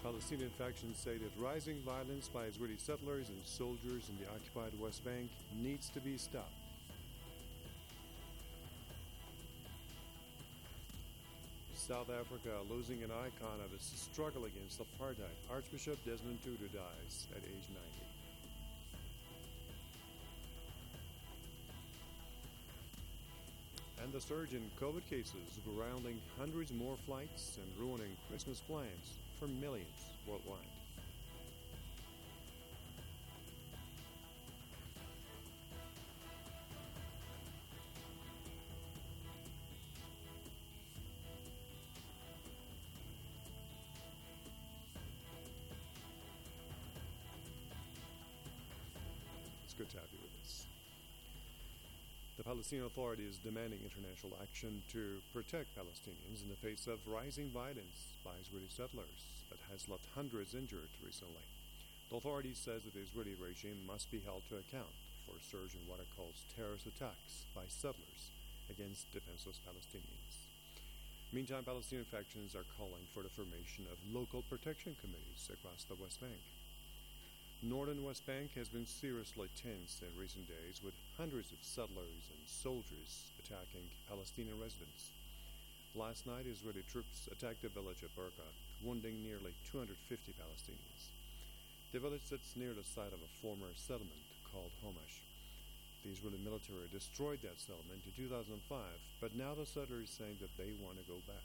Palestinian factions say that rising violence by Israeli settlers and soldiers in the occupied West Bank needs to be stopped. South Africa losing an icon of its struggle against apartheid. Archbishop Desmond Tutu dies at age 90. And the surge in COVID cases grounding hundreds more flights and ruining Christmas plans for millions worldwide. It's good to have you with us. The Palestinian Authority is demanding international action to protect Palestinians in the face of rising violence by Israeli settlers that has left hundreds injured recently. The authority says that the Israeli regime must be held to account for a surge in what it calls terrorist attacks by settlers against defenseless Palestinians. Meantime, Palestinian factions are calling for the formation of local protection committees across the West Bank. Northern West Bank has been seriously tense in recent days, with hundreds of settlers and soldiers attacking Palestinian residents. Last night, Israeli troops attacked the village of Burqa, wounding nearly 250 Palestinians. The village sits near the site of a former settlement called Homash. The Israeli military destroyed that settlement in 2005, but now the settlers are saying that they want to go back.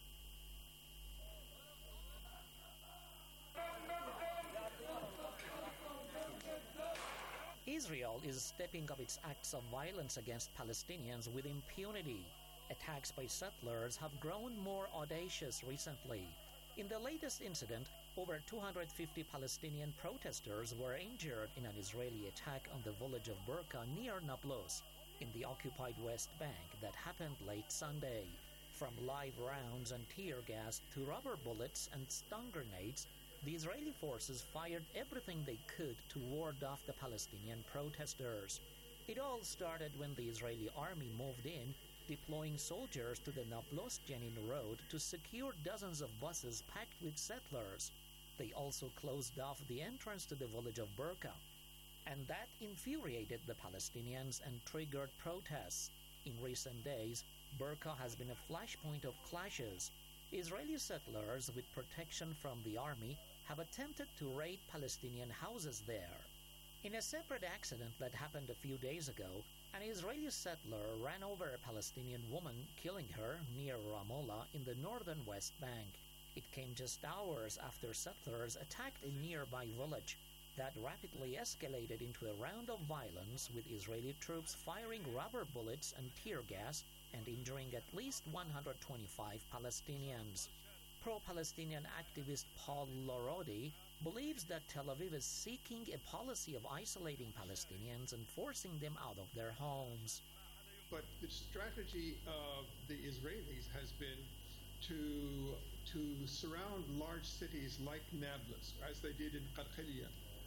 Israel is stepping up its acts of violence against Palestinians with impunity. Attacks by settlers have grown more audacious recently. In the latest incident, over 250 Palestinian protesters were injured in an Israeli attack on the village of Burqa near Nablus, in the occupied West Bank, that happened late Sunday. From live rounds and tear gas to rubber bullets and stun grenades, the Israeli forces fired everything they could to ward off the Palestinian protesters. It all started when the Israeli army moved in, deploying soldiers to the Nablus-Jenin road to secure dozens of buses packed with settlers. They also closed off the entrance to the village of Burqa, and that infuriated the Palestinians and triggered protests. In recent days, Burqa has been a flashpoint of clashes. Israeli settlers with protection from the army have attempted to raid Palestinian houses there. In a separate accident that happened a few days ago, an Israeli settler ran over a Palestinian woman, killing her near Ramallah in the northern West Bank. It came just hours after settlers attacked a nearby village. That rapidly escalated into a round of violence, with Israeli troops firing rubber bullets and tear gas and injuring at least 125 Palestinians. Pro-Palestinian activist Paul Lorodi believes that Tel Aviv is seeking a policy of isolating Palestinians and forcing them out of their homes. But the strategy of the Israelis has been to surround large cities like Nablus, as they did in Qarqiliya,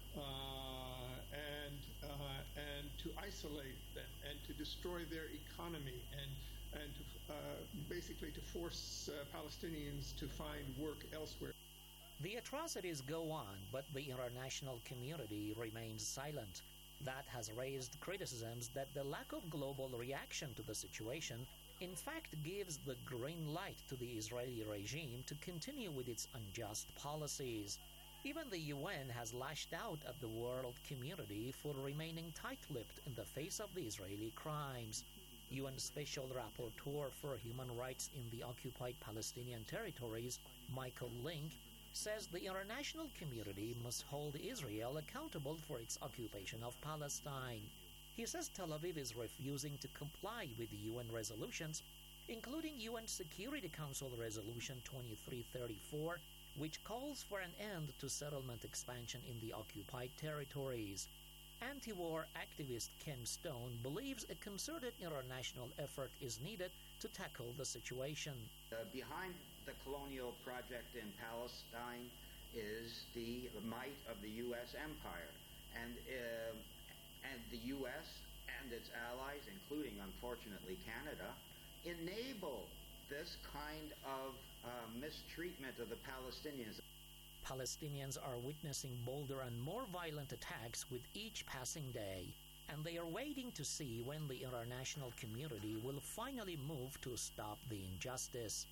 and to isolate them and to destroy their economy and to basically to force Palestinians to find work elsewhere. The atrocities go on, but the international community remains silent. That has raised criticisms that the lack of global reaction to the situation in fact gives the green light to the Israeli regime to continue with its unjust policies. Even the UN has lashed out at the world community for remaining tight-lipped in the face of the Israeli crimes. UN Special Rapporteur for Human Rights in the occupied Palestinian territories, Michael Link, says the international community must hold Israel accountable for its occupation of Palestine. He says Tel Aviv is refusing to comply with the UN resolutions, including UN Security Council Resolution 2334, which calls for an end to settlement expansion in the occupied territories. Anti-war activist Ken Stone believes a concerted international effort is needed to tackle the situation. Behind the colonial project in Palestine is the might of the U.S. empire, and the U.S. and its allies, including, unfortunately, Canada, enable this kind of mistreatment of the Palestinians. Palestinians are witnessing bolder and more violent attacks with each passing day, and they are waiting to see when the international community will finally move to stop the injustice.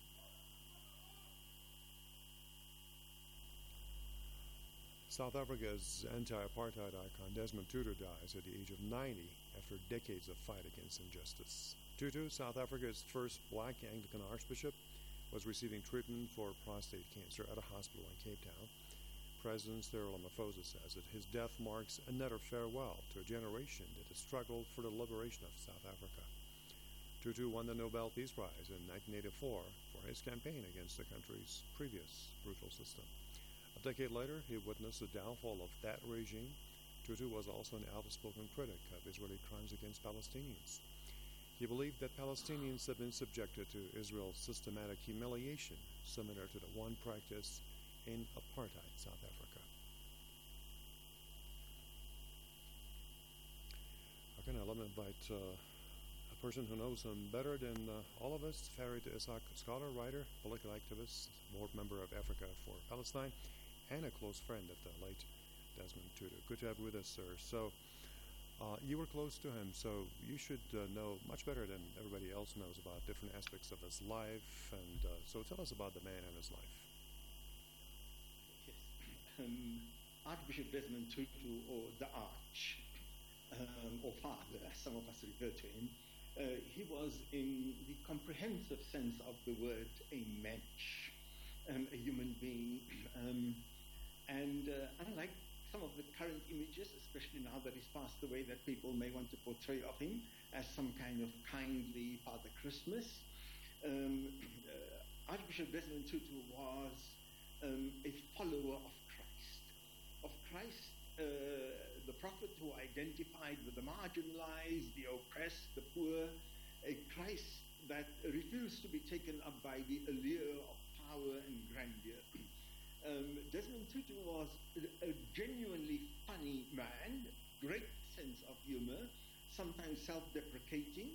South Africa's anti-apartheid icon Desmond Tutu dies at the age of 90 after decades of fight against injustice. Tutu, South Africa's first black Anglican archbishop, was receiving treatment for prostate cancer at a hospital in Cape Town. President Cyril Ramaphosa says that his death marks another farewell to a generation that has struggled for the liberation of South Africa. Tutu won the Nobel Peace Prize in 1984 for his campaign against the country's previous brutal system. A decade later, he witnessed the downfall of that regime. Tutu was also an outspoken critic of Israeli crimes against Palestinians. He believed that Palestinians have been subjected to Israel's systematic humiliation, similar to the one practiced in apartheid South Africa. Okay, now let me invite a person who knows him better than all of us, Farid Ishaq, scholar, writer, political activist, board member of Africa for Palestine, and a close friend of the late Desmond Tutu. Good to have you with us, sir. So, you were close to him, so you should know much better than everybody else knows about different aspects of his life. And so tell us about the man and his life. Yes. Archbishop Desmond Tutu, or the Arch, or Father, as some of us refer to him, he was, in the comprehensive sense of the word, a mensch, a human being. And unlike some of the current images, especially now that he's passed away, that people may want to portray of him as some kind of kindly Father Christmas, Archbishop Desmond Tutu was a follower of Christ. The prophet who identified with the marginalized, the oppressed, the poor, a Christ that refused to be taken up by the allure of power and grandeur. Desmond Tutu was a genuinely funny man, great sense of humor, sometimes self-deprecating,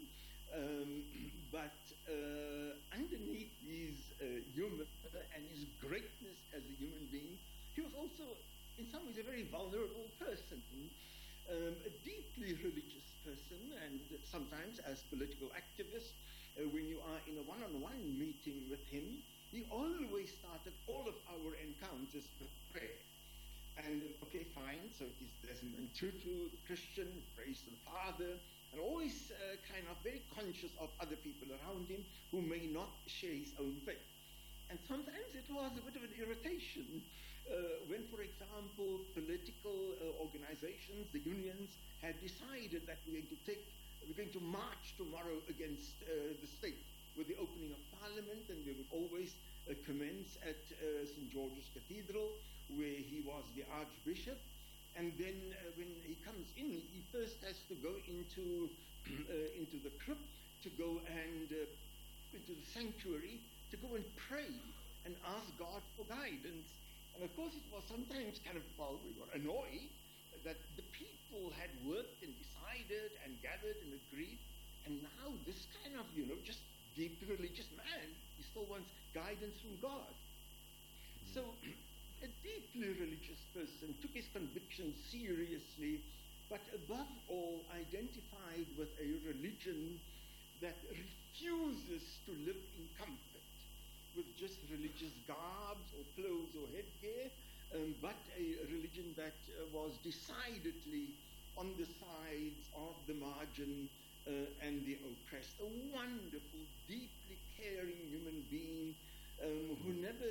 but underneath his humor and his greatness as a human being, he was also, in some ways, a very vulnerable person, a deeply religious person, and sometimes as political activist, when you are in a one-on-one meeting with him, he always started all of our encounters with prayer. And okay, fine, so it is Desmond Tutu, the Christian, prays to the Father, and always kind of very conscious of other people around him who may not share his own faith. And sometimes it was a bit of an irritation when, for example, political organizations, the unions, had decided that we're going to march tomorrow against the state with the opening of Parliament, and we would always commence at St. George's Cathedral, where he was the Archbishop. And then when he comes in, he first has to go into the crypt, to go and into the sanctuary, to go and pray and ask God for guidance. And of course, it was sometimes kind of, well, we were annoyed that the people had worked and decided and gathered and agreed, and now this kind of, just deeply religious man, he still wants guidance from God. So a deeply religious person took his convictions seriously, but above all identified with a religion that refuses to live in comfort with just religious garbs or clothes or headgear, but a religion that was decidedly on the sides of the margin and the oppressed. A wonderful, deeply caring human being who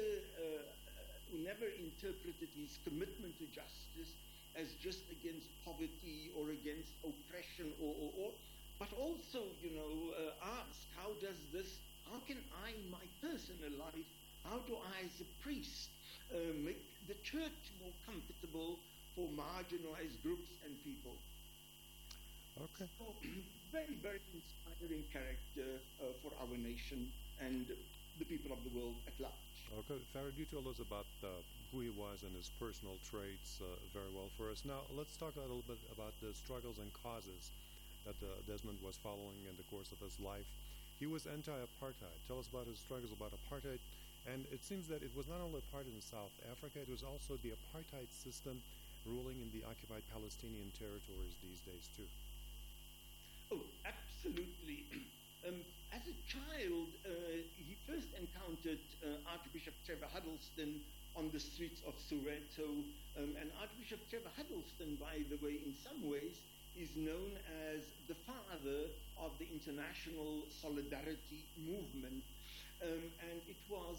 never interpreted his commitment to justice as just against poverty or against oppression or but also, ask, how can I, in my personal life, how do I as a priest make the church more comfortable for marginalized groups and people? Okay. So, very, very inspiring character for our nation and the people of the world at large. Okay, Farid, you told us about who he was and his personal traits very well for us. Now, let's talk a little bit about the struggles and causes that Desmond was following in the course of his life. He was anti-apartheid. Tell us about his struggles about apartheid And it seems that it was not only apartheid in South Africa, it was also the apartheid system ruling in the occupied Palestinian territories these days too. Oh, absolutely. As a child, he first encountered Archbishop Trevor Huddleston on the streets of Soweto. And Archbishop Trevor Huddleston, by the way, in some ways, is known as the father of the international solidarity movement. And it was,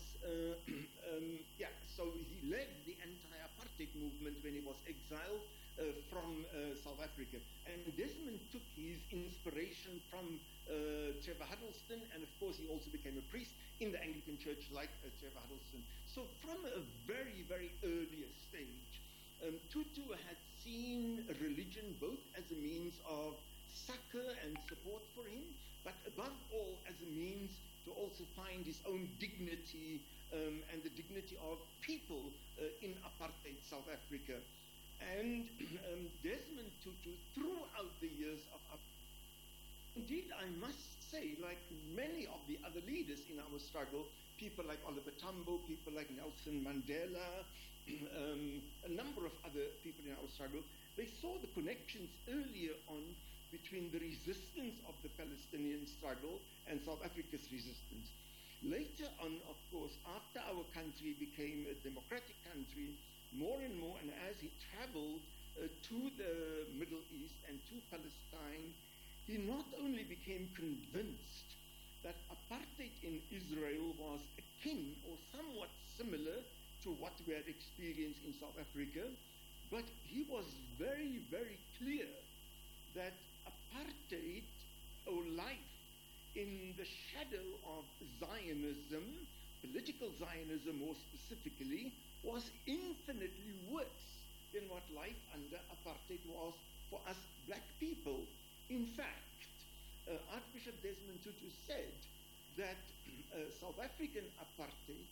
so he led the anti-apartheid movement when he was exiled from South Africa. And Desmond took his inspiration from Trevor Huddleston, and of course he also became a priest in the Anglican Church like Trevor Huddleston. So from a very, very earlier stage, Tutu had seen religion both as a means of succor and support for him, but above all as a means to also find his own dignity and the dignity of people in apartheid South Africa. And Desmond Tutu, throughout the years of apartheid, indeed I must say, like many of the other leaders in our struggle, people like Oliver Tambo, people like Nelson Mandela, a number of other people in our struggle, they saw the connections earlier on between the resistance of the Palestinian struggle and South Africa's resistance. Later on, of course, after our country became a democratic country, more and more, and as he traveled to the Middle East and to Palestine, he not only became convinced that apartheid in Israel was akin or somewhat similar to what we had experienced in South Africa, but he was very, very clear that apartheid, or life in the shadow of Zionism, political Zionism more specifically, was infinitely worse than what life under apartheid was for us black people. In fact, Archbishop Desmond Tutu said that South African apartheid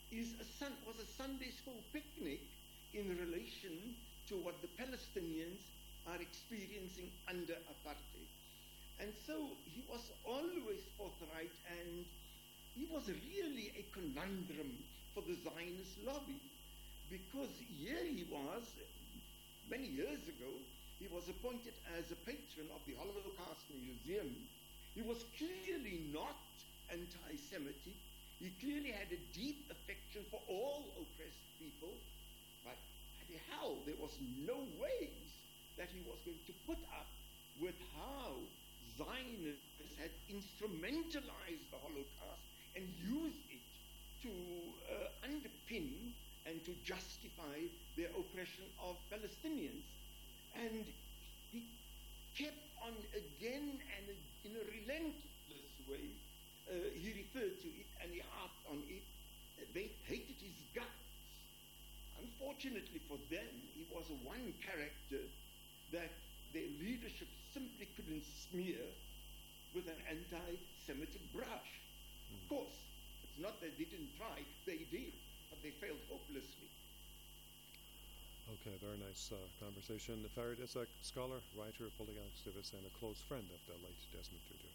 was a Sunday school picnic in relation to what the Palestinians are experiencing under apartheid. And so he was always forthright, and he was really a conundrum for the Zionist lobby, because here he was, many years ago, he was appointed as a patron of the Holocaust Museum. He was clearly not anti-Semitic. He clearly had a deep affection for all oppressed people, but hell, there was no ways that he was going to put up with how Zionists had instrumentalized the Holocaust and used it to underpin and to justify their oppression of Palestinians. And he kept on again and in a relentless way, he referred to it and he harped on it. They hated his guts. Unfortunately for them, he was one character that their leadership simply couldn't smear with an anti-Semitic brush. Of course, it's not that they didn't try, they did, but they failed hopelessly. Okay, very nice conversation. Farid Isaac, scholar, writer, political activist, and a close friend of the late Desmond Tutu.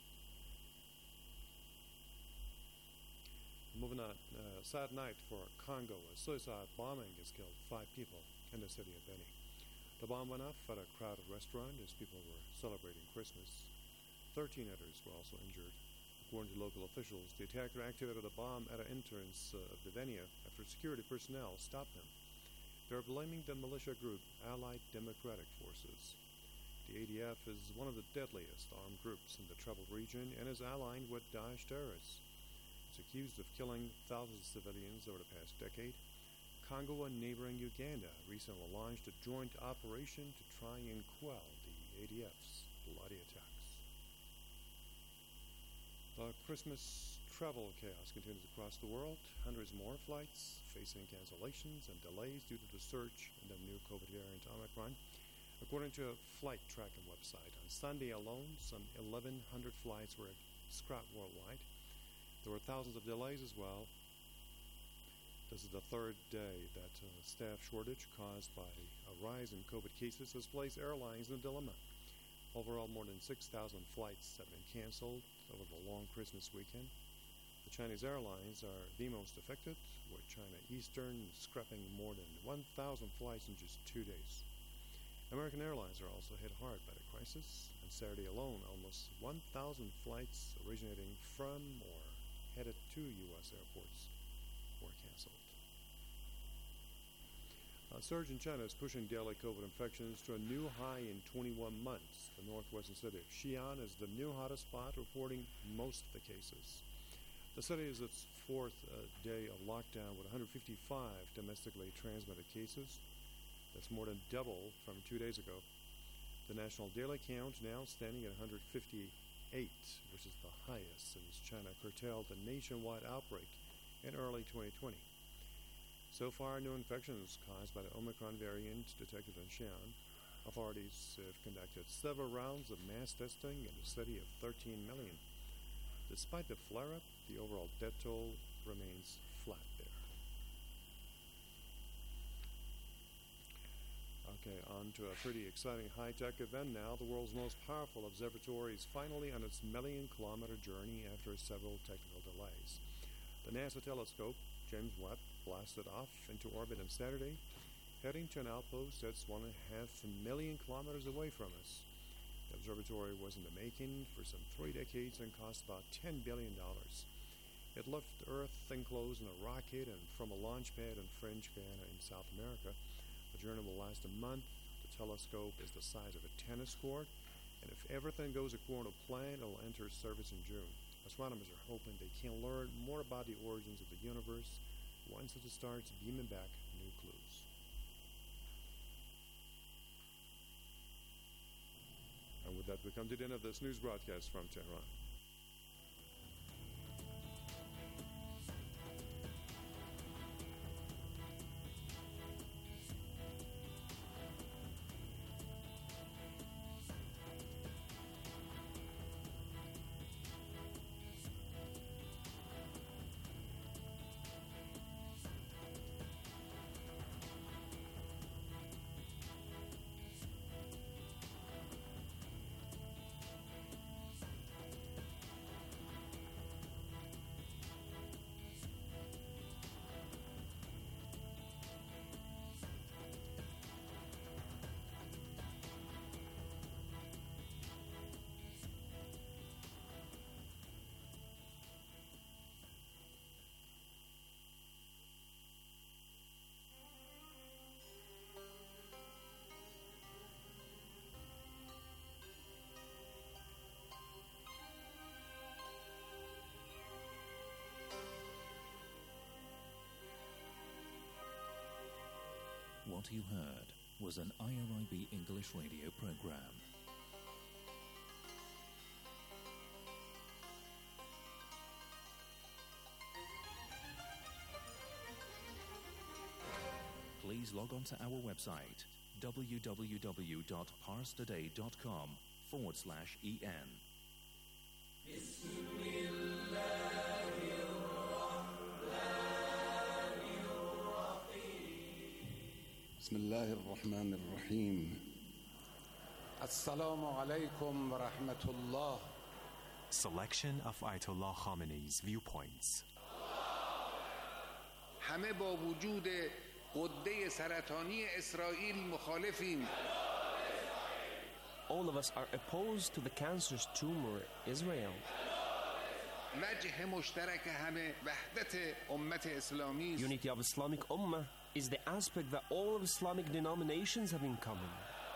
Moving on, sad night for Congo. A suicide bombing has killed 5 people in the city of Beni. The bomb went off at a crowded restaurant as people were celebrating Christmas. 13 others were also injured. According to local officials, the attacker activated a bomb at an entrance of the venue after security personnel stopped them. They're blaming the militia group Allied Democratic Forces. The ADF is one of the deadliest armed groups in the troubled region and is allied with Daesh terrorists. It's accused of killing thousands of civilians over the past decade. Congo and neighboring Uganda recently launched a joint operation to try and quell the ADF's bloody attacks. The Christmas travel chaos continues across the world. Hundreds more flights facing cancellations and delays due to the surge in the new COVID variant Omicron. According to a flight tracking website, on Sunday alone, some 1,100 flights were scrapped worldwide. There were thousands of delays as well. This is the third day that staff shortage caused by a rise in COVID cases has placed airlines in a dilemma. Overall, more than 6,000 flights have been canceled over the long Christmas weekend. The Chinese airlines are the most affected, with China Eastern scrapping more than 1,000 flights in just 2 days. American Airlines are also hit hard by the crisis. On Saturday alone, almost 1,000 flights originating from or headed to U.S. airports were canceled. A surge in China is pushing daily COVID infections to a new high in 21 months. The northwestern city of Xi'an is the new hottest spot, reporting most of the cases. The city is its fourth day of lockdown with 155 domestically transmitted cases. That's more than double from 2 days ago. The national daily count now standing at 158, which is the highest since China curtailed the nationwide outbreak in early 2020. So far, new infections caused by the Omicron variant detected in Xi'an. Authorities have conducted several rounds of mass testing in a city of 13 million. Despite the flare-up, the overall death toll remains flat there. Okay, on to a pretty exciting high-tech event now. The world's most powerful observatory is finally on its million-kilometer journey after several technical delays. The NASA telescope, James Webb, blasted off into orbit on Saturday, heading to an outpost that's 1.5 million kilometers away from us. The observatory was in the making for some 3 decades and cost about $10 billion. It left Earth enclosed in a rocket and from a launch pad in French Guiana in South America. The journey will last a month. The telescope is the size of a tennis court, and if everything goes according to plan, it will enter service in June. Astronomers are hoping they can learn more about the origins of the universe once it starts beaming back new clues. And with that, we come to the end of this news broadcast from Tehran. What you heard was an IRIB English radio program. Please log on to our website www.parstoday.com/en. بسم الله الرحمن الرحيم السلام عليكم ورحمة الله. Selection of Ayatollah Khamenei's viewpoints. همه با وجود غده سرطانی اسرائیل مخالفیم. All of us are opposed to the cancerous tumor Israel. وجه مشترک همه وحدت امت اسلامی. Unity of Islamic Ummah is the aspect that all of Islamic denominations have in common.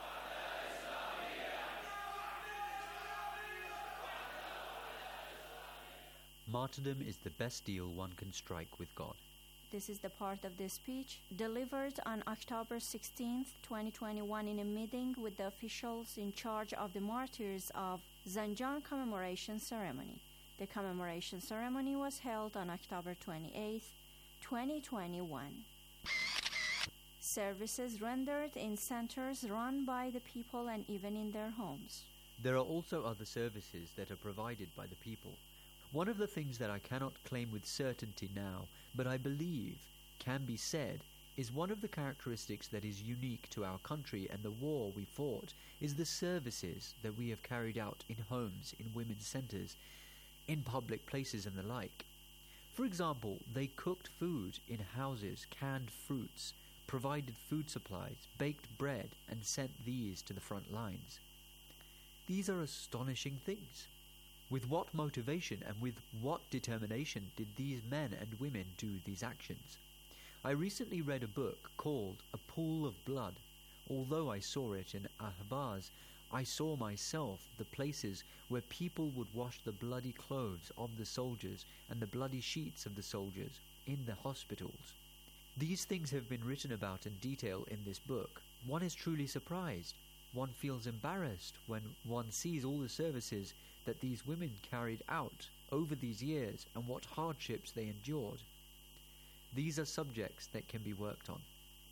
Martyrdom is the best deal one can strike with God. This is the part of the speech delivered on October 16th, 2021 in a meeting with the officials in charge of the martyrs of Zanjan commemoration ceremony. The commemoration ceremony was held on October 28th, 2021. Services rendered in centers run by the people and even in their homes. There are also other services that are provided by the people. One of the things that I cannot claim with certainty now, but I believe can be said, is one of the characteristics that is unique to our country and the war we fought is the services that we have carried out in homes, in women's centers, in public places and the like. For example, they cooked food in houses, canned fruits, provided food supplies, baked bread, and sent these to the front lines. These are astonishing things. With what motivation and with what determination did these men and women do these actions? I recently read a book called A Pool of Blood. Although I saw it in Ahvaz, I saw myself the places where people would wash the bloody clothes of the soldiers and the bloody sheets of the soldiers in the hospitals. These things have been written about in detail in this book. One is truly surprised. One feels embarrassed when one sees all the services that these women carried out over these years and what hardships they endured. These are subjects that can be worked on.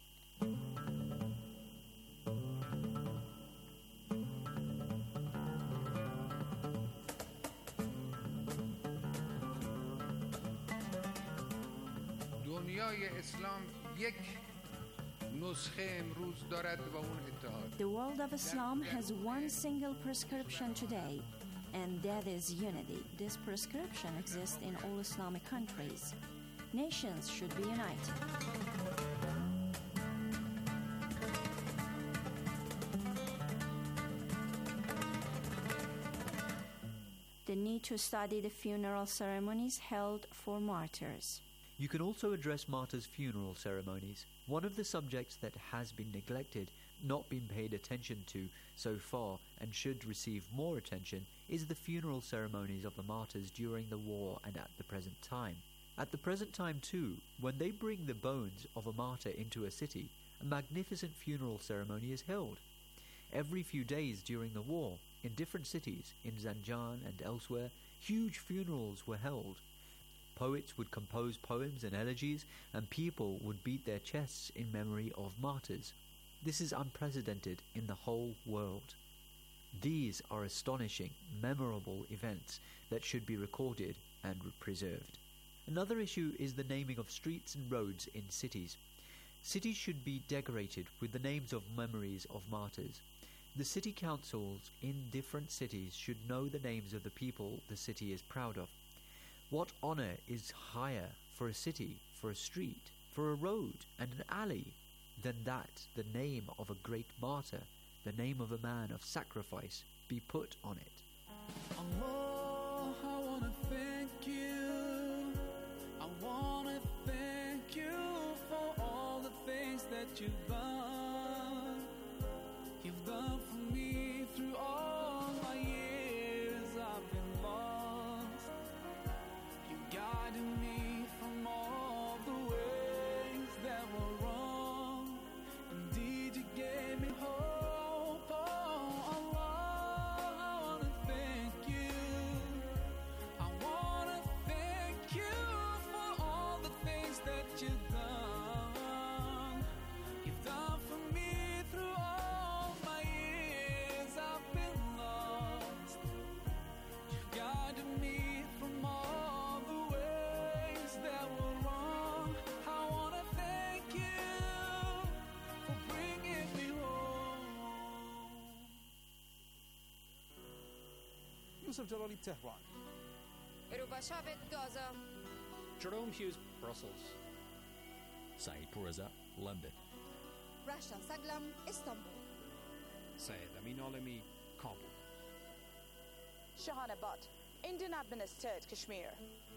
دنیای اسلام یک نسخه امروز دارد و اون اتحاد. The world of Islam has one single prescription today, and that is unity. This prescription exists in all Islamic countries. Nations should be united. The need to study the funeral ceremonies held for martyrs. You can also address martyrs' funeral ceremonies. One of the subjects that has been neglected, not been paid attention to so far, and should receive more attention, is the funeral ceremonies of the martyrs during the war and at the present time. At the present time too, when they bring the bones of a martyr into a city, a magnificent funeral ceremony is held. Every few days during the war, in different cities, in Zanjan and elsewhere, huge funerals were held. Poets would compose poems and elegies, and people would beat their chests in memory of martyrs. This is unprecedented in the whole world. These are astonishing, memorable events that should be recorded and preserved. Another issue is the naming of streets and roads in cities. Cities should be decorated with the names of memories of martyrs. The city councils in different cities should know the names of the people the city is proud of. What honor is higher for a city, for a street, for a road and an alley than that the name of a great martyr, the name of a man of sacrifice, be put on it? Allah, I want to thank you. I want to thank you for all the things that you've done. You've done for me through all my years I've been lost. You guided me from all the ways that were wrong. Indeed, you gave me hope. Oh, Allah, I want to thank you. I want to thank you for all the things that you've done. You've done for me through all my years I've been lost. You've guided me from all the ways that were wrong. I want to thank you for bringing me home. Yusuf Jalali, Tehran. Erubashavet, Gaza. Jerome Hughes, Brussels. Saeed Pourreza, London. Rashta Saglam, Istanbul. Syed Amin Alemi, Kabul. Shahana Butt, Indian administered Kashmir.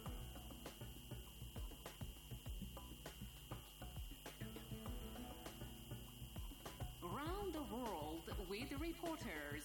Around the world with reporters.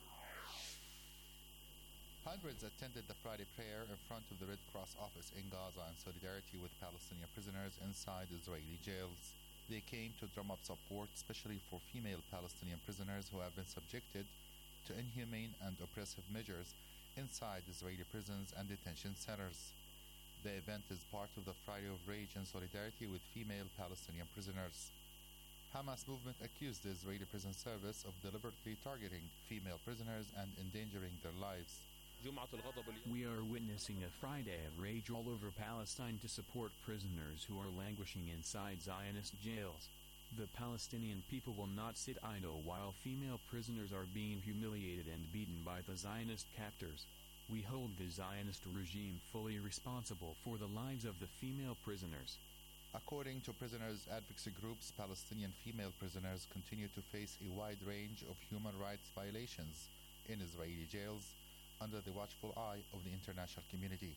Hundreds attended the Friday prayer in front of the Red Cross office in Gaza in solidarity with Palestinian prisoners inside Israeli jails. They came to drum up support, especially for female Palestinian prisoners who have been subjected to inhumane and oppressive measures inside Israeli prisons and detention centers. The event is part of the Friday of Rage in solidarity with female Palestinian prisoners. Hamas movement accused the Israeli prison service of deliberately targeting female prisoners and endangering their lives. We are witnessing a Friday of rage all over Palestine to support prisoners who are languishing inside Zionist jails. The Palestinian people will not sit idle while female prisoners are being humiliated and beaten by the Zionist captors. We hold the Zionist regime fully responsible for the lives of the female prisoners. According to prisoners' advocacy groups, Palestinian female prisoners continue to face a wide range of human rights violations in Israeli jails under the watchful eye of the international community.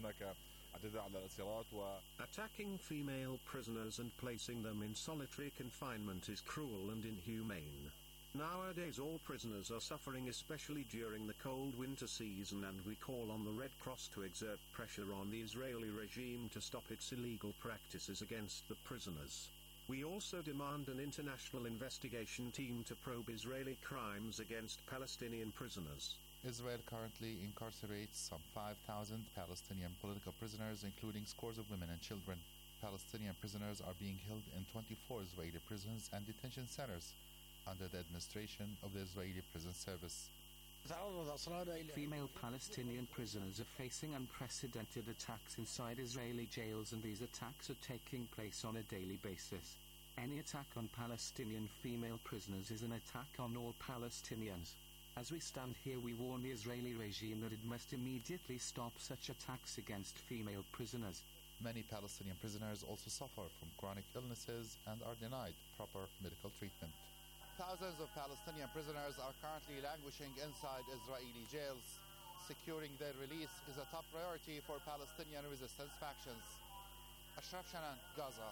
Attacking female prisoners and placing them in solitary confinement is cruel and inhumane. Nowadays all prisoners are suffering, especially during the cold winter season, and we call on the Red Cross to exert pressure on the Israeli regime to stop its illegal practices against the prisoners. We also demand an international investigation team to probe Israeli crimes against Palestinian prisoners. Israel currently incarcerates some 5,000 Palestinian political prisoners, including scores of women and children. Palestinian prisoners are being held in 24 Israeli prisons and detention centers under the administration of the Israeli Prison Service. Female Palestinian prisoners are facing unprecedented attacks inside Israeli jails, and these attacks are taking place on a daily basis. Any attack on Palestinian female prisoners is an attack on all Palestinians. As we stand here, we warn the Israeli regime that it must immediately stop such attacks against female prisoners. Many Palestinian prisoners also suffer from chronic illnesses and are denied proper medical treatment. Thousands of Palestinian prisoners are currently languishing inside Israeli jails. Securing their release is a top priority for Palestinian resistance factions. Ashraf Shanan, Gaza.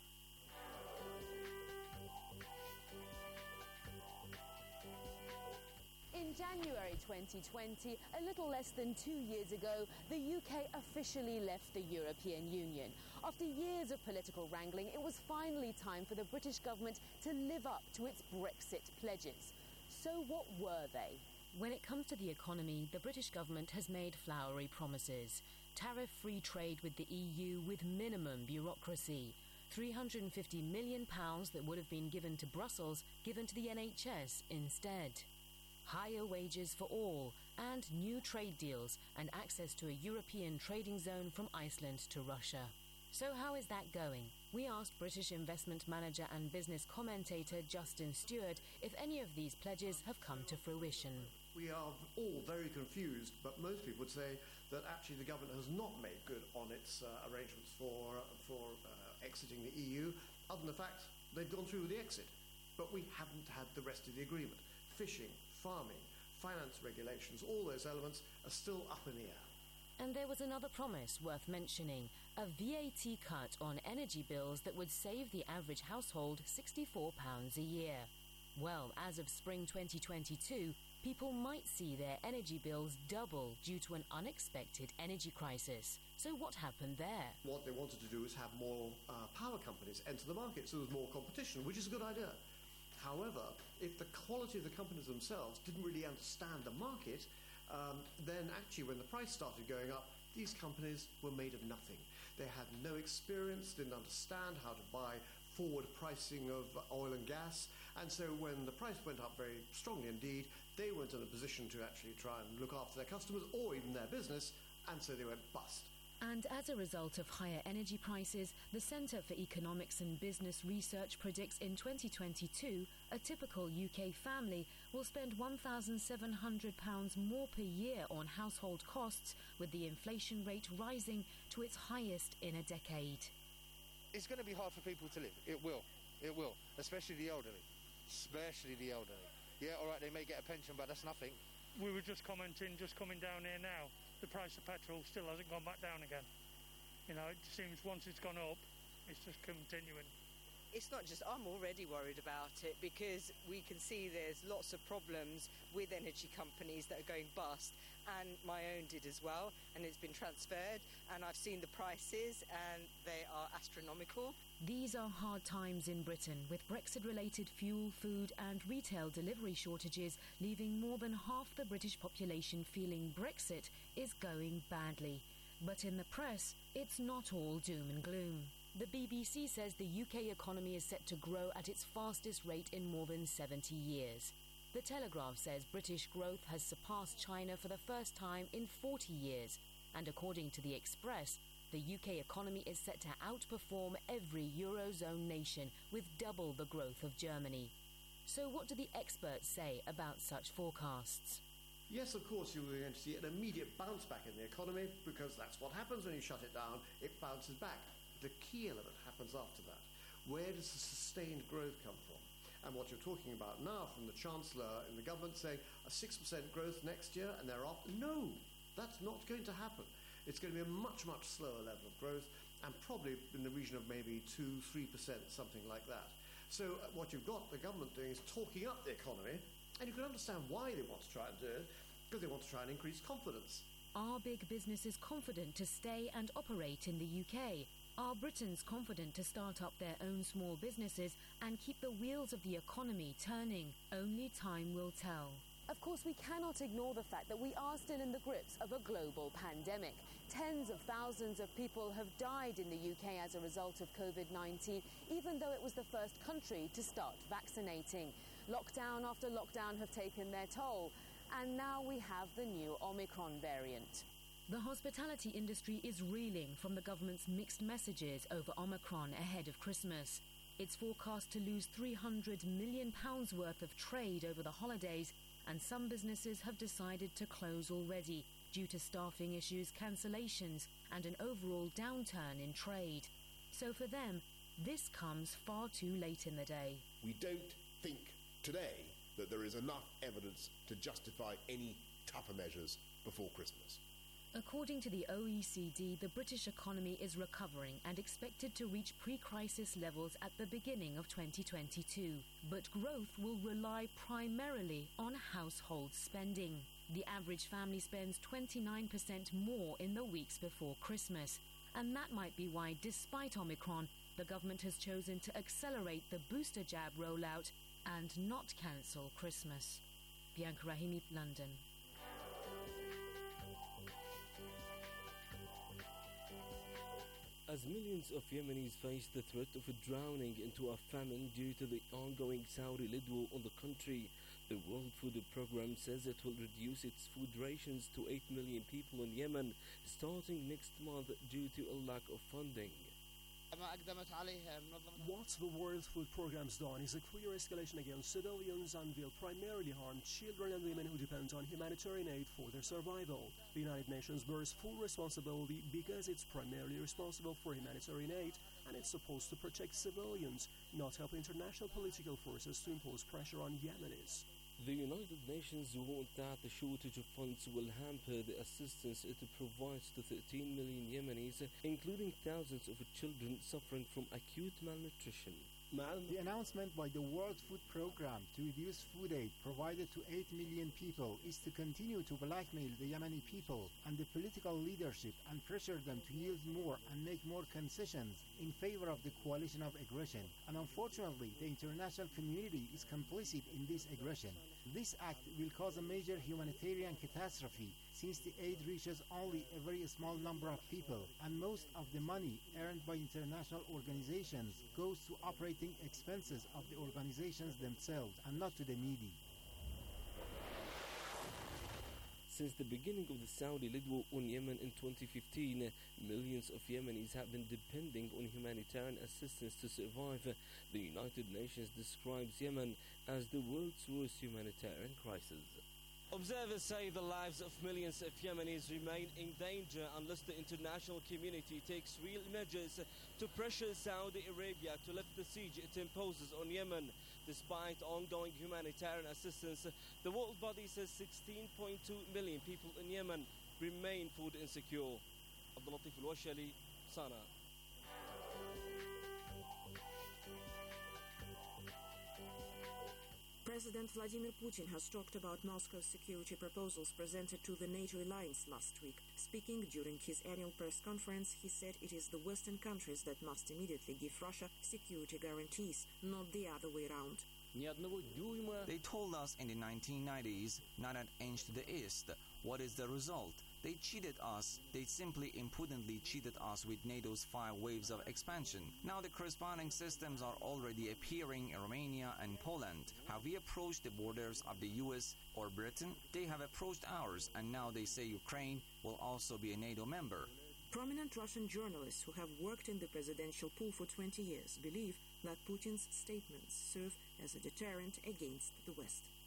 In January 2020, a little less than 2 years ago, the UK officially left the European Union. After years of political wrangling, it was finally time for the British government to live up to its Brexit pledges. So what were they? When it comes to the economy, the British government has made flowery promises. Tariff-free trade with the EU with minimum bureaucracy. £350 million that would have been given to Brussels, given to the NHS instead. Higher wages for all, and new trade deals, and access to a European trading zone from Iceland to Russia. So how is that going? We asked British investment manager and business commentator Justin Stewart if any of these pledges have come to fruition. We are all very confused, but most people would say that actually the government has not made good on its arrangements for exiting the EU, other than the fact they've gone through with the exit. But we haven't had the rest of the agreement. Fishing, farming, finance regulations, all those elements are still up in the air. And there was another promise worth mentioning, a VAT cut on energy bills that would save the average household £64 a year. Well, as of spring 2022, people might see their energy bills double due to an unexpected energy crisis. So what happened there? What they wanted to do is have more power companies enter the market, so there was more competition, which is a good idea. However, if the quality of the companies themselves didn't really understand the market, then actually when the price started going up, these companies were made of nothing. They had no experience, didn't understand how to buy forward pricing of oil and gas, and so when the price went up very strongly indeed, they weren't in a position to actually try and look after their customers or even their business, and so they went bust. And as a result of higher energy prices, the Centre for Economics and Business Research predicts in 2022, a typical UK family will spend £1,700 more per year on household costs, with the inflation rate rising to its highest in a decade. It's going to be hard for people to live. It will, especially the elderly. Yeah, all right, they may get a pension, but that's nothing. We were just commenting, just coming down here now, the price of petrol still hasn't gone back down again. You know, it seems once it's gone up, it's just continuing. It's not just, I'm already worried about it because we can see there's lots of problems with energy companies that are going bust, and my own did as well, and it's been transferred, and I've seen the prices and they are astronomical. These are hard times in Britain, with Brexit-related fuel, food and retail delivery shortages leaving more than half the British population feeling Brexit is going badly. But in the press, it's not all doom and gloom. The BBC says the UK economy is set to grow at its fastest rate in more than 70 years. The Telegraph says British growth has surpassed China for the first time in 40 years. And according to The Express, the UK economy is set to outperform every Eurozone nation with double the growth of Germany. So what do the experts say about such forecasts? Yes, of course, you're going to see an immediate bounce back in the economy because that's what happens when you shut it down. It bounces back. The key element happens after that. Where does the sustained growth come from? And what you're talking about now from the Chancellor in the government saying a 6% growth next year and thereafter, no, that's not going to happen. It's going to be a much, much slower level of growth and probably in the region of maybe 2-3%, something like that. So what you've got the government doing is talking up the economy, and you can understand why they want to try and do it, because they want to try and increase confidence. Are big businesses confident to stay and operate in the UK? Are Britons confident to start up their own small businesses and keep the wheels of the economy turning? Only time will tell. Of course, we cannot ignore the fact that we are still in the grips of a global pandemic. Tens of thousands of people have died in the UK as a result of COVID-19, even though it was the first country to start vaccinating. Lockdown after lockdown have taken their toll, and now we have the new Omicron variant. The hospitality industry is reeling from the government's mixed messages over Omicron ahead of Christmas. It's forecast to lose £300 million worth of trade over the holidays, and some businesses have decided to close already due to staffing issues, cancellations, and an overall downturn in trade. So for them, this comes far too late in the day. We don't think today that there is enough evidence to justify any tougher measures before Christmas. According to the OECD, the British economy is recovering and expected to reach pre-crisis levels at the beginning of 2022. But growth will rely primarily on household spending. The average family spends 29% more in the weeks before Christmas. And that might be why, despite Omicron, the government has chosen to accelerate the booster jab rollout and not cancel Christmas. Bianca Rahimi, London. As millions of Yemenis face the threat of drowning into a famine due to the ongoing Saudi-led war on the country, the World Food Programme says it will reduce its food rations to 8 million people in Yemen starting next month due to a lack of funding. What the World Food Programme's done is a clear escalation against civilians and will primarily harm children and women who depend on humanitarian aid for their survival. The United Nations bears full responsibility because it's primarily responsible for humanitarian aid, and it's supposed to protect civilians, not help international political forces to impose pressure on Yemenis. The United Nations warned that the shortage of funds will hamper the assistance it provides to 13 million Yemenis, including thousands of children suffering from acute malnutrition. The announcement by the World Food Programme to reduce food aid provided to 8 million people is to continue to blackmail the Yemeni people and the political leadership and pressure them to yield more and make more concessions in favor of the coalition of aggression. And unfortunately, the international community is complicit in this aggression. This act will cause a major humanitarian catastrophe since the aid reaches only a very small number of people, and most of the money earned by international organizations goes to operating expenses of the organizations themselves and not to the needy. Since the beginning of the Saudi-led war on Yemen in 2015, millions of Yemenis have been depending on humanitarian assistance to survive. The United Nations describes Yemen as the world's worst humanitarian crisis. Observers say the lives of millions of Yemenis remain in danger unless the international community takes real measures to pressure Saudi Arabia to lift the siege it imposes on Yemen. Despite ongoing humanitarian assistance, the world body says 16.2 million people in Yemen remain food insecure. Abdulatif Al-Washali, Sana. President Vladimir Putin has talked about Moscow's security proposals presented to the NATO alliance last week. Speaking during his annual press conference, he said it is the Western countries that must immediately give Russia security guarantees, not the other way around. They told us in the 1990s, not an inch to the east. What is the result? They cheated us. They simply impudently cheated us with NATO's 5 waves of expansion. Now the corresponding systems are already appearing in Romania and Poland. Have we approached the borders of the US or Britain? They have approached ours, and now they say Ukraine will also be a NATO member. Prominent Russian journalists who have worked in the presidential pool for 20 years believe that Putin's statements serve as a deterrent against the West.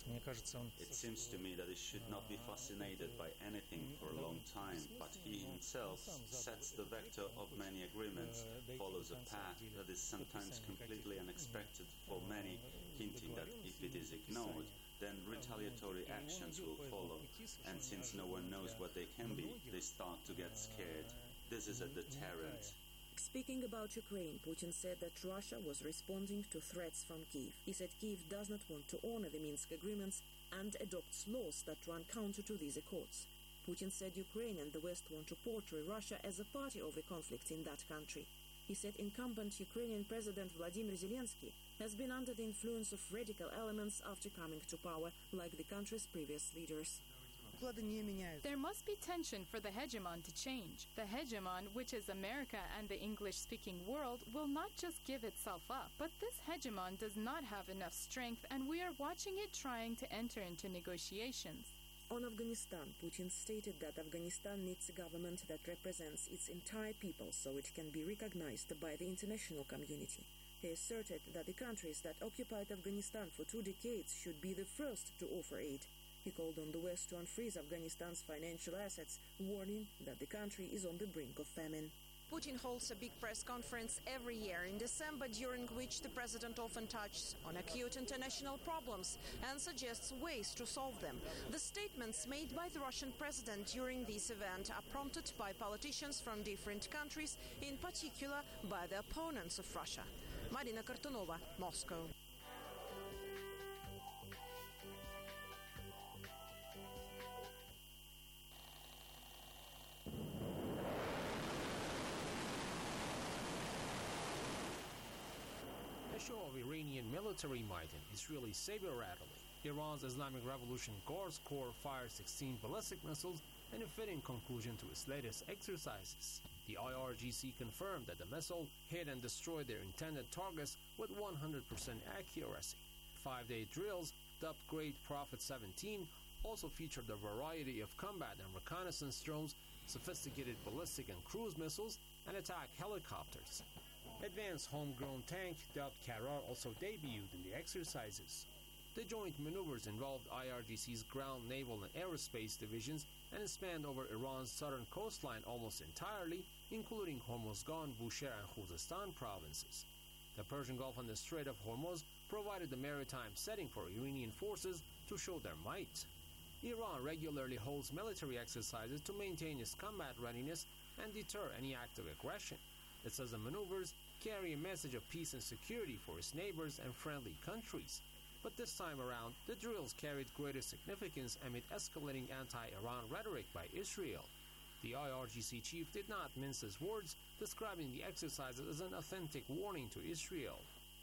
It seems to me that he should not be fascinated by anything for a long time, but he himself sets the vector of many agreements, follows a path that is sometimes completely unexpected for many, hinting that if it is ignored, then retaliatory actions will follow, and since no one knows what they can be, they start to get scared. This is a deterrent. Speaking about Ukraine, Putin said that Russia was responding to threats from Kyiv. He said Kyiv does not want to honor the Minsk agreements and adopts laws that run counter to these accords. Putin said Ukraine and the West want to portray Russia as a party of the conflict in that country. He said incumbent Ukrainian President Vladimir Zelensky has been under the influence of radical elements after coming to power, like the country's previous leaders. There must be tension for the hegemon to change. The hegemon, which is America and the English-speaking world, will not just give itself up. But this hegemon does not have enough strength, and we are watching it trying to enter into negotiations. On Afghanistan, Putin stated that Afghanistan needs a government that represents its entire people so it can be recognized by the international community. He asserted that the countries that occupied Afghanistan for 2 decades should be the first to offer aid. He called on the West to unfreeze Afghanistan's financial assets, warning that the country is on the brink of famine. Putin holds a big press conference every year in December, during which the president often touches on acute international problems and suggests ways to solve them. The statements made by the Russian president during this event are prompted by politicians from different countries, in particular by the opponents of Russia. Marina Kartunova, Moscow. A show of Iranian military might and Israeli saber-rattling. Iran's Islamic Revolution Guards Corps fired 16 ballistic missiles in a fitting conclusion to its latest exercises. The IRGC confirmed that the missile hit and destroyed their intended targets with 100% accuracy. 5-day drills, dubbed Great Prophet 17, also featured a variety of combat and reconnaissance drones, sophisticated ballistic and cruise missiles, and attack helicopters. Advanced homegrown tank dubbed Karar also debuted in the exercises. The joint maneuvers involved IRGC's ground, naval, and aerospace divisions and spanned over Iran's southern coastline almost entirely, including Hormozgan, Bushehr, and Khuzestan provinces. The Persian Gulf and the Strait of Hormuz provided the maritime setting for Iranian forces to show their might. Iran regularly holds military exercises to maintain its combat readiness and deter any act of aggression. It says the maneuvers carry a message of peace and security for its neighbors and friendly countries. But this time around, the drills carried greater significance amid escalating anti-Iran rhetoric by Israel. The IRGC chief did not mince his words, describing the exercises as an authentic warning to Israel.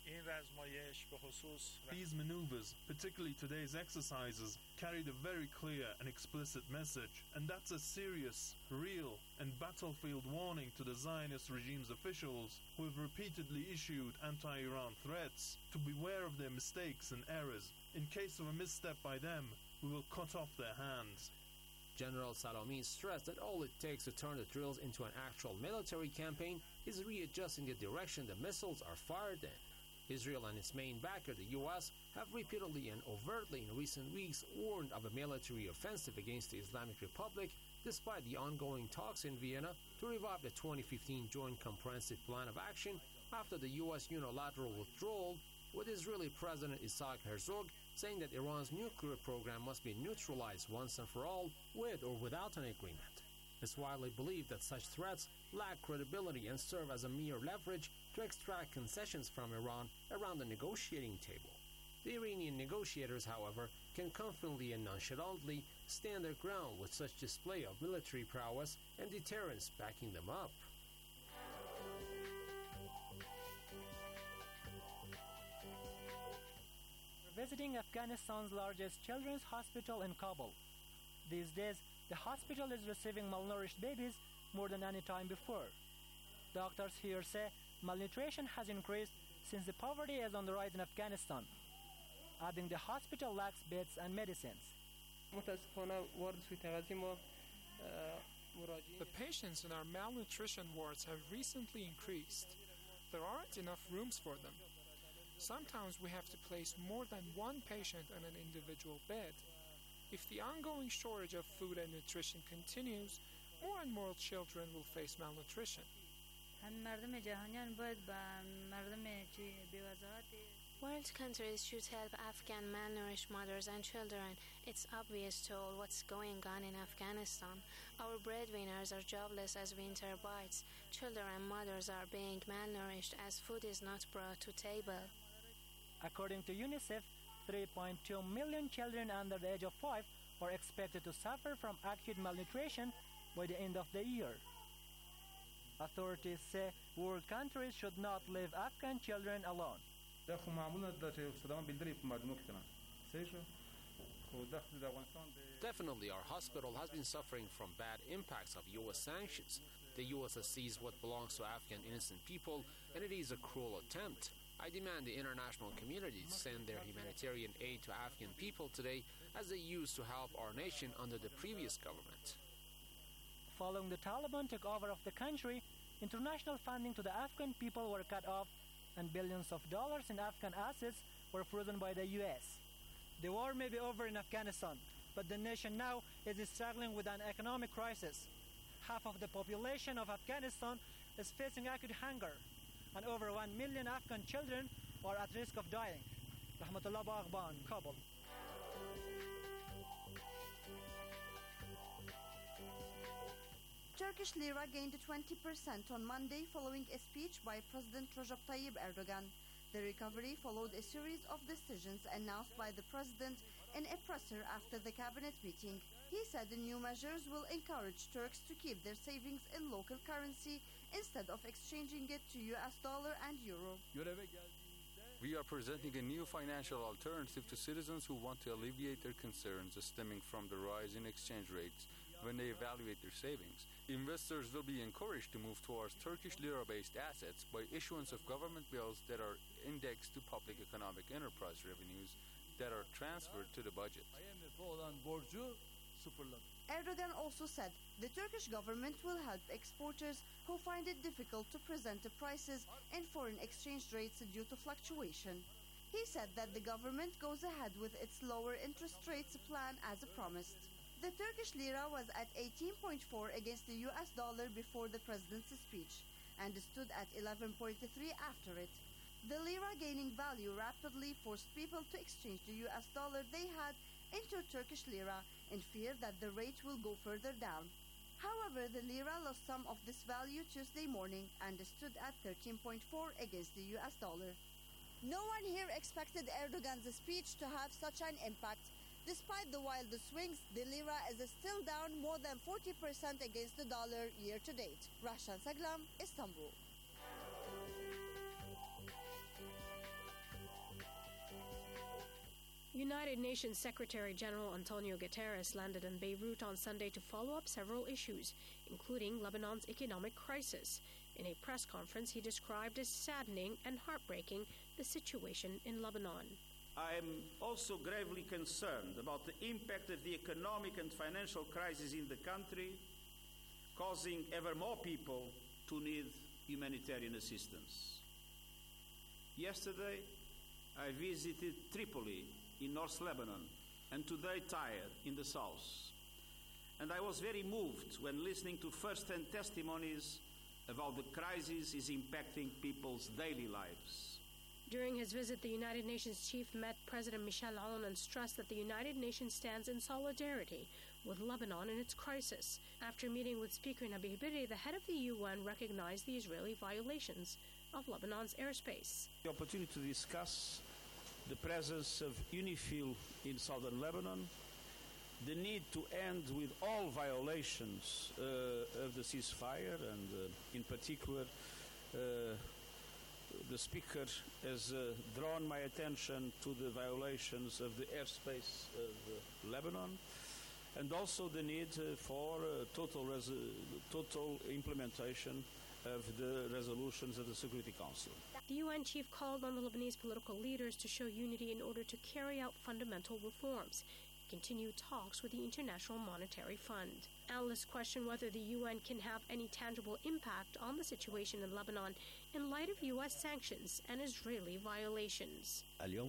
These maneuvers, particularly today's exercises, carried a very clear and explicit message, and that's a serious, real, and battlefield warning to the Zionist regime's officials who have repeatedly issued anti-Iran threats to beware of their mistakes and errors. In case of a misstep by them, we will cut off their hands. General Salami stressed that all it takes to turn the drills into an actual military campaign is readjusting the direction the missiles are fired in. Israel and its main backer, the U.S., have repeatedly and overtly in recent weeks warned of a military offensive against the Islamic Republic, despite the ongoing talks in Vienna to revive the 2015 Joint Comprehensive Plan of Action after the U.S. unilateral withdrawal, with Israeli President Isaac Herzog saying that Iran's nuclear program must be neutralized once and for all, with or without an agreement. It's widely believed that such threats lack credibility and serve as a mere leverage to extract concessions from Iran around the negotiating table. The Iranian negotiators, however, can confidently and nonchalantly stand their ground with such display of military prowess and deterrence backing them up. We're visiting Afghanistan's largest children's hospital in Kabul. These days, the hospital is receiving malnourished babies more than any time before. Doctors here say malnutrition has increased since the poverty is on the rise in Afghanistan, adding the hospital lacks beds and medicines. The patients in our malnutrition wards have recently increased. There aren't enough rooms for them. Sometimes we have to place more than one patient on an individual bed. If the ongoing shortage of food and nutrition continues, more and more children will face malnutrition. World countries should help Afghan malnourished mothers and children. It's obvious to all what's going on in Afghanistan. Our breadwinners are jobless as winter bites. Children and mothers are being malnourished as food is not brought to table. According to UNICEF, 3.2 million children under the age of 5 are expected to suffer from acute malnutrition by the end of the year. Authorities say world countries should not leave Afghan children alone. Definitely, our hospital has been suffering from bad impacts of U.S. sanctions. The U.S. has seized what belongs to Afghan innocent people, and it is a cruel attempt. I demand the international community to send their humanitarian aid to Afghan people today, as they used to help our nation under the previous government. Following the Taliban took over of the country, international funding to the Afghan people were cut off, and billions of dollars in Afghan assets were frozen by the U.S. The war may be over in Afghanistan, but the nation now is struggling with an economic crisis. Half of the population of Afghanistan is facing acute hunger, and over 1 million Afghan children are at risk of dying. Rahmatullah Baghban, Kabul. Turkish lira gained 20% on Monday following a speech by President Recep Tayyip Erdogan. The recovery followed a series of decisions announced by the president in a presser after the cabinet meeting. He said the new measures will encourage Turks to keep their savings in local currency instead of exchanging it to US dollar and euro. We are presenting a new financial alternative to citizens who want to alleviate their concerns stemming from the rise in exchange rates when they evaluate their savings. Investors will be encouraged to move towards Turkish lira-based assets by issuance of government bills that are indexed to public economic enterprise revenues that are transferred to the budget. Erdogan also said the Turkish government will help exporters who find it difficult to present the prices in foreign exchange rates due to fluctuation. He said that the government goes ahead with its lower interest rates plan as promised. The Turkish lira was at 18.4 against the US dollar before the president's speech and stood at 11.3 after it. The lira gaining value rapidly forced people to exchange the US dollar they had into Turkish lira in fear that the rate will go further down. However, the lira lost some of this value Tuesday morning and stood at 13.4 against the US dollar. No one here expected Erdogan's speech to have such an impact. Despite the wild swings, the lira is still down more than 40% against the dollar year to date. Rahshan Saglam, Istanbul. United Nations Secretary General Antonio Guterres landed in Beirut on Sunday to follow up several issues, including Lebanon's economic crisis. In a press conference, he described as saddening and heartbreaking the situation in Lebanon. I am also gravely concerned about the impact of the economic and financial crisis in the country, causing ever more people to need humanitarian assistance. Yesterday, I visited Tripoli in North Lebanon and today Tyre in the south. And I was very moved when listening to first-hand testimonies of how the crisis is impacting people's daily lives. During his visit, the United Nations chief met President Michel Aoun and stressed that the United Nations stands in solidarity with Lebanon in its crisis. After meeting with Speaker Nabi Berri, the head of the UN recognized the Israeli violations of Lebanon's airspace. The opportunity to discuss the presence of UNIFIL in southern Lebanon, the need to end with all violations of the ceasefire, and in particular, the Speaker has drawn my attention to the violations of the airspace of Lebanon, and also the need for total implementation of the resolutions of the Security Council. The UN chief called on the Lebanese political leaders to show unity in order to carry out fundamental reforms. continue talks with the International Monetary Fund. Analysts question whether the UN can have any tangible impact on the situation in Lebanon in light of U.S. sanctions and Israeli violations.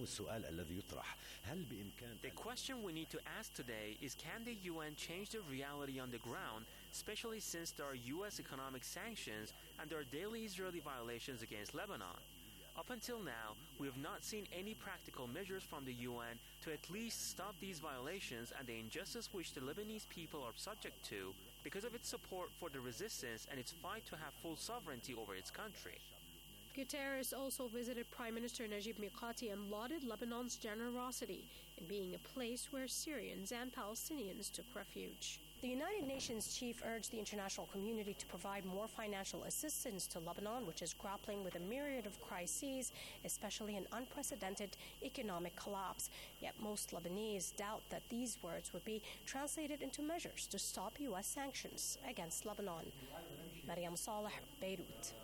The question we need to ask today is, can the UN change the reality on the ground, especially since there are U.S. economic sanctions and there are daily Israeli violations against Lebanon? Up until now, we have not seen any practical measures from the UN to at least stop these violations and the injustice which the Lebanese people are subject to because of its support for the resistance and its fight to have full sovereignty over its country. Guterres also visited Prime Minister Najib Mikati and lauded Lebanon's generosity in being a place where Syrians and Palestinians took refuge. The United Nations chief urged the international community to provide more financial assistance to Lebanon, which is grappling with a myriad of crises, especially an unprecedented economic collapse. Yet most Lebanese doubt that these words would be translated into measures to stop U.S. sanctions against Lebanon. Mariam Saleh, Beirut.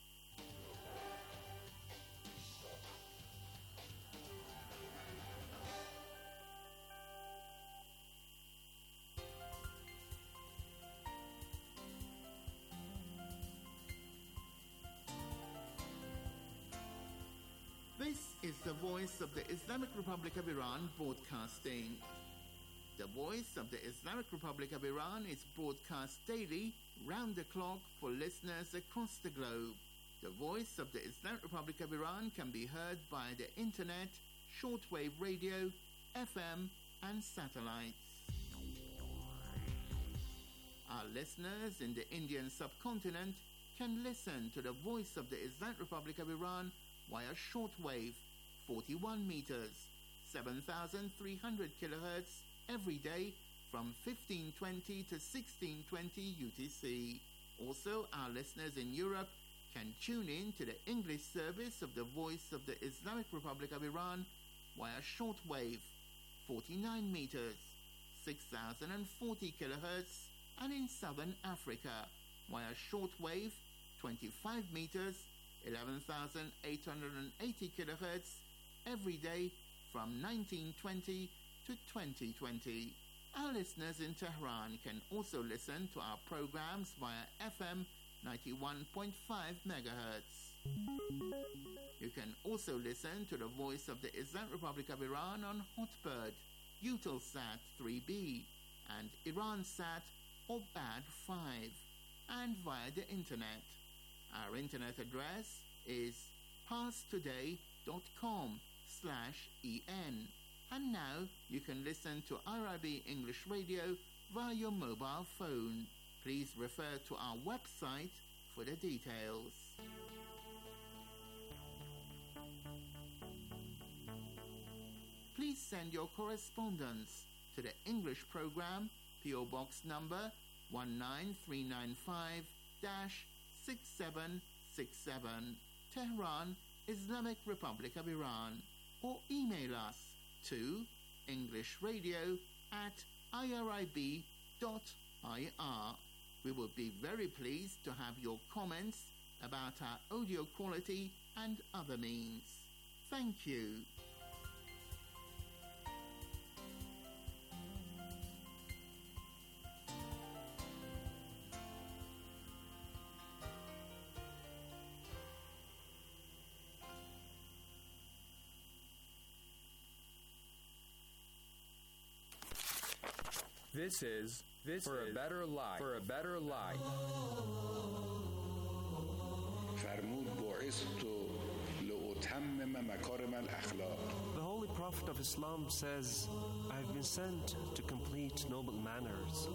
This is the voice of the Islamic Republic of Iran broadcasting. The voice of the Islamic Republic of Iran is broadcast daily, round the clock, for listeners across the globe. The voice of the Islamic Republic of Iran can be heard by the internet, shortwave radio, FM, and satellites. Our listeners in the Indian subcontinent can listen to the voice of the Islamic Republic of Iran via shortwave, 41 meters, 7,300 kilohertz, every day from 1520 to 1620 UTC. Also, our listeners in Europe can tune in to the English service of the Voice of the Islamic Republic of Iran via shortwave, 49 meters, 6,040 kilohertz, and in Southern Africa via shortwave, 25 meters, 11,880 kilohertz, every day from 1920 to 2020. Our listeners in Tehran can also listen to our programs via FM 91.5 megahertz. You can also listen to the Voice of the Islamic Republic of Iran on Hotbird, Eutelsat 3B, and Iransat or BAD 5, and via the internet. Our internet address is parstoday.com/en. And now you can listen to IRIB English Radio via your mobile phone. Please refer to our website for the details. Please send your correspondence to the English program, PO Box number 19395-6767, Tehran, Islamic Republic of Iran, or email us to englishradio@irib.ir. We would be very pleased to have your comments about our audio quality and other means. Thank you. This is For a Better Life. For a Better Life. The Holy Prophet of Islam says, I have been sent to complete noble manners.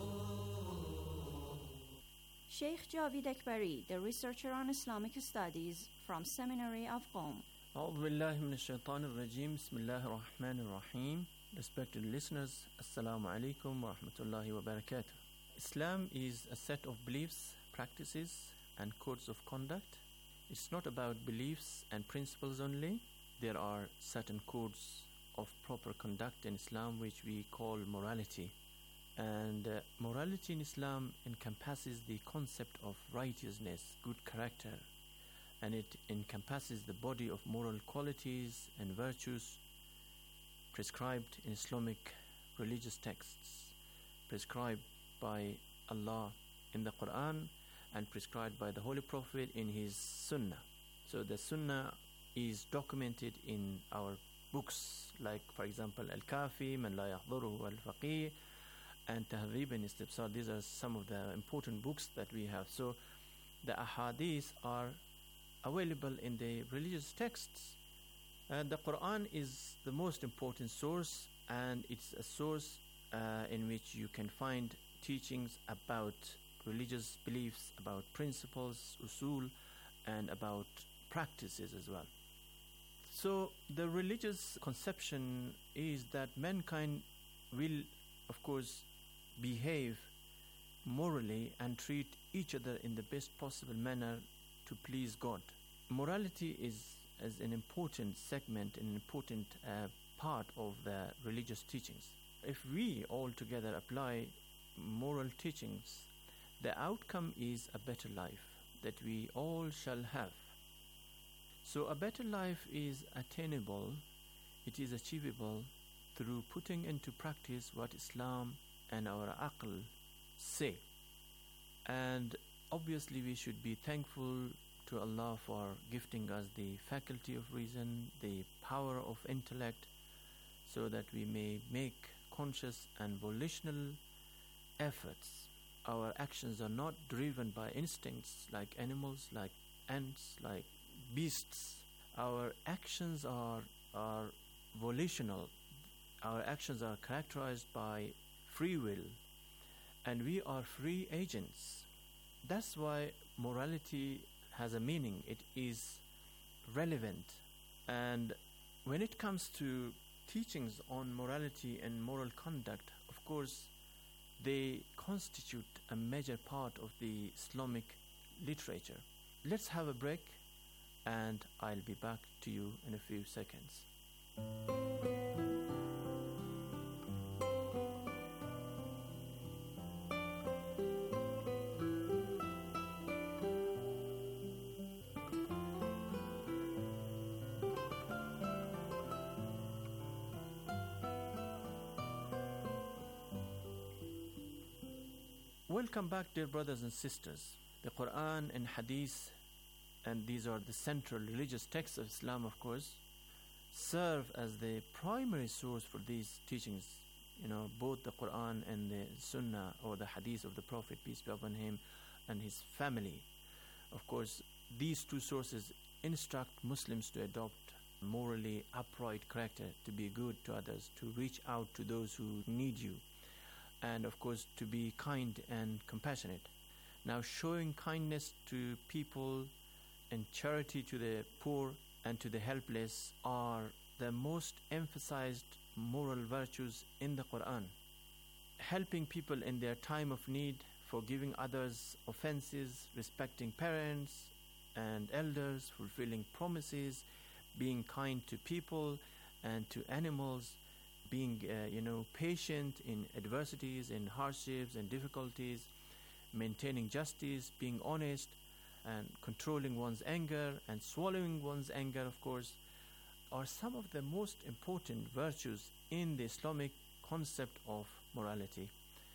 Sheikh Javid Ekbari, the researcher on Islamic studies from Seminary of Qom. أعوذ بالله من الشيطان الرجيم بسم الله الرحمن الرحيم. Respected listeners, Assalamu alaikum wa rahmatullahi wa barakatuh. Islam is a set of beliefs, practices, and codes of conduct. It's not about beliefs and principles only. There are certain codes of proper conduct in Islam which we call morality. And morality in Islam encompasses the concept of righteousness, good character, and it encompasses the body of moral qualities and virtues prescribed in Islamic religious texts prescribed by Allah in the Quran and prescribed by the Holy Prophet in his Sunnah. So the Sunnah is documented in our books, like for example Al-Kafi, Man La Yahduruhu Al-Faqih, and Tahdhib and Istibsar. These are some of the important books that we have. So the ahadith are available in the religious texts. The Quran is the most important source, and it's a source in which you can find teachings about religious beliefs, about principles, usul, and about practices as well. So the religious conception is that mankind will, of course, behave morally and treat each other in the best possible manner to please God. Morality is an important segment, an important part of the religious teachings. If we all together apply moral teachings, the outcome is a better life that we all shall have. So a better life is attainable, it is achievable through putting into practice what Islam and our aql say. And obviously we should be thankful to Allah for gifting us the faculty of reason, the power of intellect, so that we may make conscious and volitional efforts. Our actions are not driven by instincts like animals, like ants, like beasts. Our actions are volitional. Our actions are characterized by free will, and we are free agents. That's why morality has a meaning. It is relevant. And when it comes to teachings on morality and moral conduct, of course, they constitute a major part of the Islamic literature. Let's have a break, and I'll be back to you in a few seconds. Welcome back, dear brothers and sisters. The Quran and Hadith, and these are the central religious texts of Islam, of course, serve as the primary source for these teachings. Both the Quran and the Sunnah, or the Hadith of the Prophet, peace be upon him, and his family. Of course, these two sources instruct Muslims to adopt morally upright character, to be good to others, to reach out to those who need you, and of course to be kind and compassionate. Now, showing kindness to people and charity to the poor and to the helpless are the most emphasized moral virtues in the Quran. Helping people in their time of need, forgiving others' offenses, respecting parents and elders, fulfilling promises, being kind to people and to animals, being patient in adversities, in hardships and difficulties, maintaining justice, being honest, and controlling one's anger and swallowing one's anger, of course, are some of the most important virtues in the Islamic concept of morality.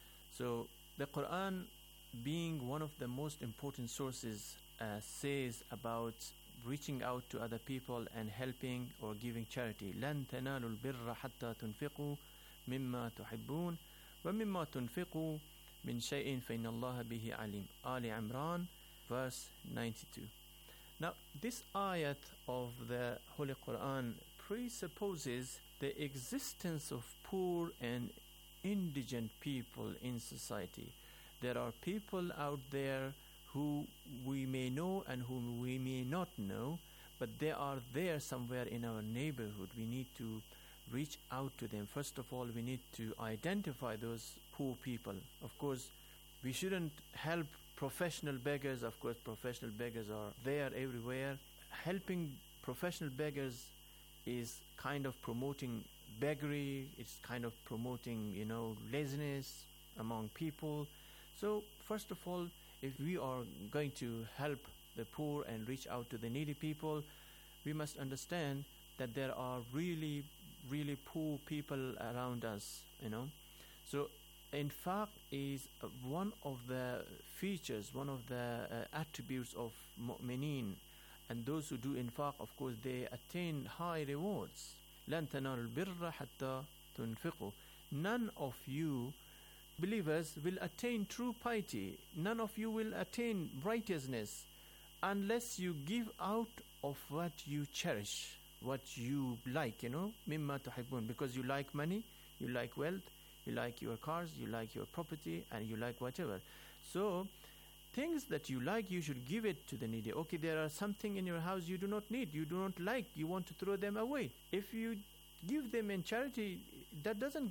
So the Quran, being one of the most important sources, says about reaching out to other people and helping or giving charity. لَن تَنَالُوا الْبِرَّ حَتَّى تُنْفِقُوا مِمَّا تُحِبُّونَ وَمِمَّا تُنْفِقُوا مِنْ شَيْءٍ فَإِنَّ اللَّهَ بِهِ عَلِيمٌ. Ali Imran, verse 92. Now, this ayat of the Holy Quran presupposes the existence of poor and indigent people in society. There are people out there who we may know and whom we may not know, but they are there somewhere in our neighborhood. We need to reach out to them. First of all, we need to identify those poor people. Of course, we shouldn't help professional beggars. Of course, professional beggars are there everywhere. Helping professional beggars is kind of promoting beggary. It's kind of promoting, laziness among people. So, first of all, if we are going to help the poor and reach out to the needy people, we must understand that there are really, really poor people around us So infaq is one of the features, one of the attributes of mu'mineen, and those who do infaq, of course, they attain high rewards. لن تنالوا البر حتى تنفقوا. None of you believers will attain true piety, none of you will attain righteousness unless you give out of what you cherish, what you like, مما تحبون, because you like money, you like wealth, you like your cars, you like your property, and you like whatever. So things that you like, you should give it to the needy. Okay, there are something in your house you do not need, you do not like, you want to throw them away. If you give them in charity, that doesn't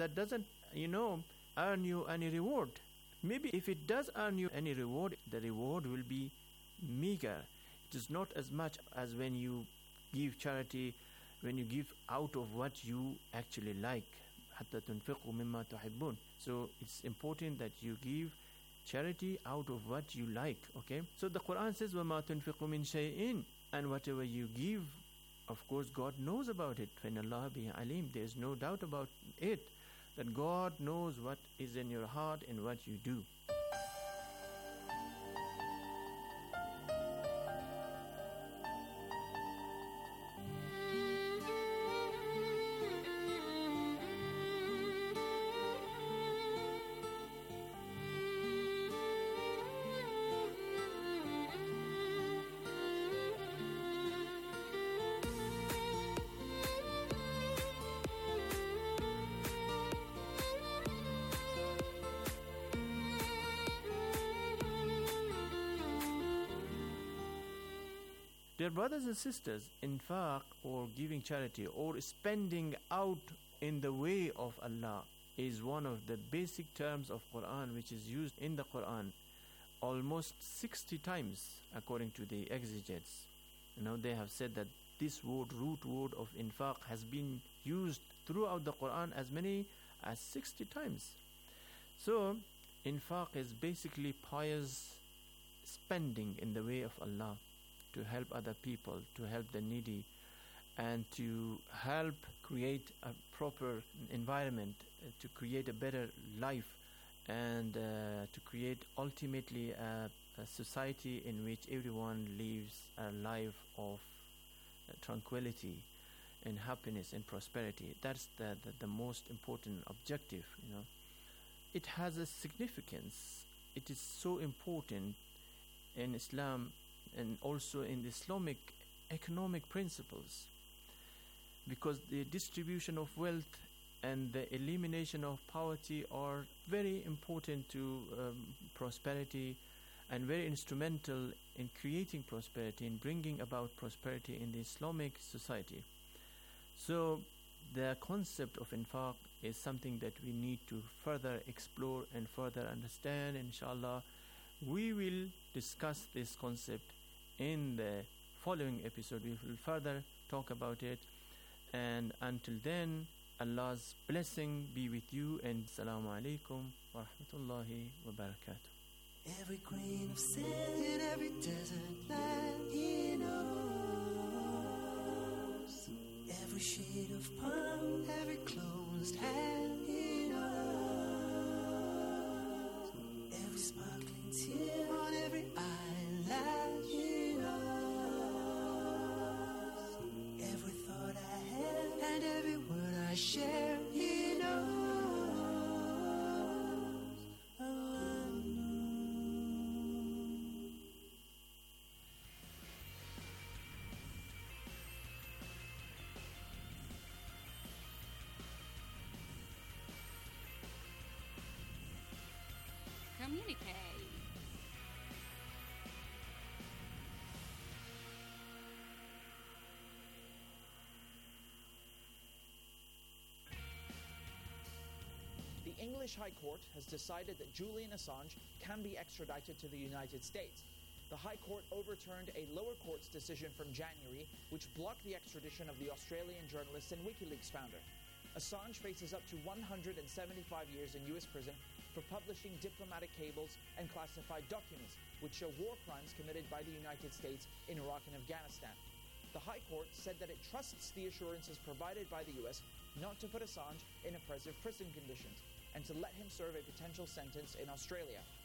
earn you any reward. Maybe if it does earn you any reward, the reward will be meager. It is not as much as when you give charity, when you give out of what you actually like. حتى تنفقوا مما تحبون. So it's important that you give charity out of what you like. Okay, so the Quran says وَمَا تُنْفِقُوا مِنْ شَيْءٍ, and whatever you give, of course God knows about it. فَإِنَّ اللَّهَ بِهِ عَلِيمٌ. There is no doubt about it, that God knows what is in your heart and what you do. Dear brothers and sisters, infaq, or giving charity, or spending out in the way of Allah, is one of the basic terms of Quran, which is used in the Quran almost 60 times according to the exegetes. They have said that this root word of infaq has been used throughout the Quran as many as 60 times. So infaq is basically pious spending in the way of Allah, to help other people, to help the needy, and to help create a proper environment, to create a better life, and to create ultimately a society in which everyone lives a life of tranquility and happiness and prosperity. That's the most important objective. It has a significance. It is so important in Islam and also in the Islamic economic principles, because the distribution of wealth and the elimination of poverty are very important to prosperity, and very instrumental in creating prosperity, in bringing about prosperity in the Islamic society. So the concept of infaq is something that we need to further explore and further understand. Inshallah, we will discuss this concept in the following episode. We will further talk about it, and until then, Allah's blessing be with you, and Assalamu alaikum wa rahmatullahi wa barakatuh. Every grain of sand in every desert land he knows, every shade of palm, every closed hand he knows, every sparkling tear on every eyelash he knows, every thought I have and every word I share he knows. Communicate. The English High Court has decided that Julian Assange can be extradited to the United States. The High Court overturned a lower court's decision from January, which blocked the extradition of the Australian journalist and WikiLeaks founder. Assange faces up to 175 years in U.S. prison for publishing diplomatic cables and classified documents, which show war crimes committed by the United States in Iraq and Afghanistan. The High Court said that it trusts the assurances provided by the U.S. not to put Assange in oppressive prison conditions, and to let him serve a potential sentence in Australia.